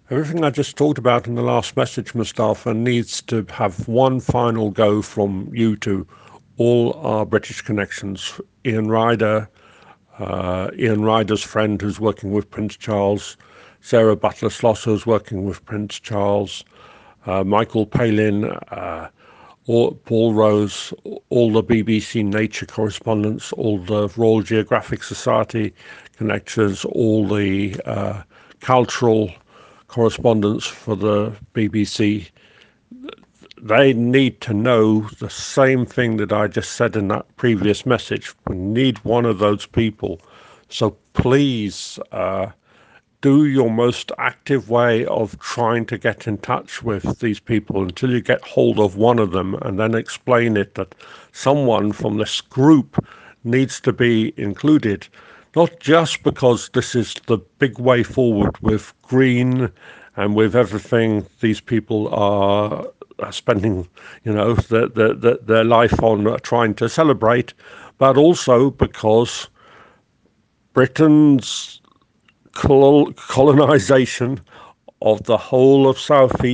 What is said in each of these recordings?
Everything I just talked about in the last message, Mustafa, needs to have one final go from you to all our British connections. Ian Ryder's friend who's working with Prince Charles, Sarah Butler Slosser who's working with Prince Charles, Michael Palin, Paul Rose, all the BBC Nature correspondents, all the Royal Geographic Society connectors, all the cultural correspondents for the BBC. They need to know the same thing that I just said in that previous message. We need one of those people. So please do your most active way of trying to get in touch with these people until you get hold of one of them, and then explain it that someone from this group needs to be included, not just because this is the big way forward with green and with everything these people are spending, their life on trying to celebrate, but also because Britain's colonization of the whole of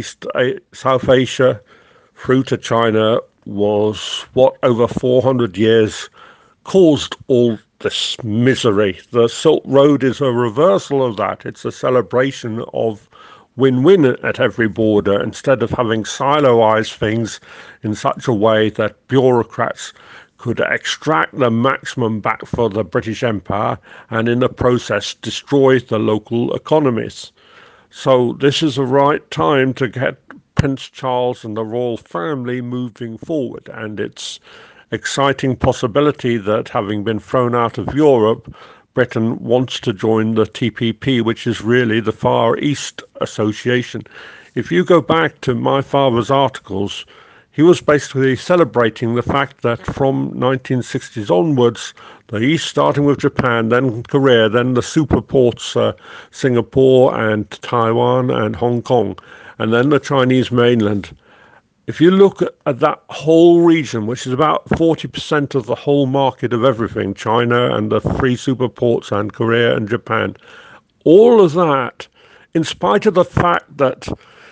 South Asia through to China was what over 400 years caused all this misery. The Silk Road is a reversal of that. It's a celebration of win-win at every border, instead of having siloized things in such a way that bureaucrats could extract the maximum back for the British Empire and in the process destroy the local economies. So this is the right time to get Prince Charles and the royal family moving forward, and it's exciting possibility that, having been thrown out of Europe, Britain wants to join the TPP, which is really the Far East Association. If you go back to my father's articles, he was basically celebrating the fact that from 1960s onwards, the East, starting with Japan, then Korea, then the superports, Singapore and Taiwan and Hong Kong, and then the Chinese mainland. If you look at that whole region, which is about 40% of the whole market of everything, China and the three superports and Korea and Japan, all of that, in spite of the fact that,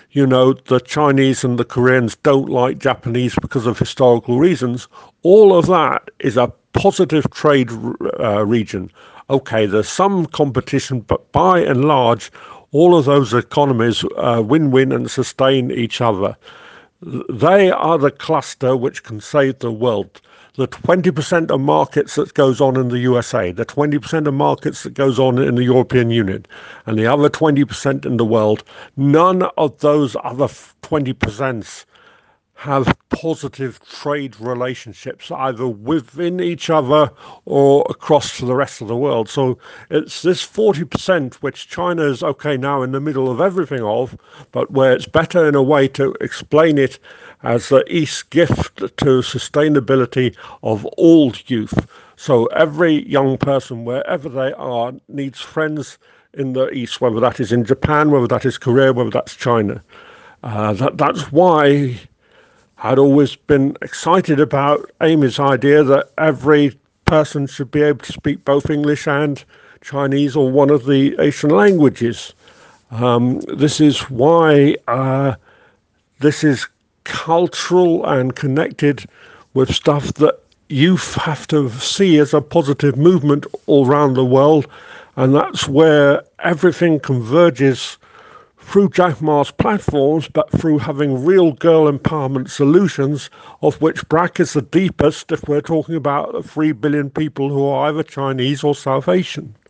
the Chinese and the Koreans don't like Japanese because of historical reasons, all of that is a positive trade region. Okay, there's some competition, but by and large, all of those economies win-win and sustain each other. They are the cluster which can save the world. The 20% of markets that goes on in the USA, the 20% of markets that goes on in the European Union, and the other 20% in the world, none of those other 20% have positive trade relationships either within each other or across to the rest of the world. So it's this 40% which China is okay now in the middle of everything of, but where it's better in a way to explain it as the East gift to sustainability of all youth. So every young person, wherever they are, needs friends in the East, whether that is in Japan, whether that is Korea, whether that's China. That's why I'd always been excited about Amy's idea that every person should be able to speak both English and Chinese or one of the Asian languages. This is why this is cultural and connected with stuff that you have to see as a positive movement all around the world, and that's where everything converges through Jack Ma's platforms, but through having real girl empowerment solutions, of which BRAC is the deepest if we're talking about 3 billion people who are either Chinese or South Asian.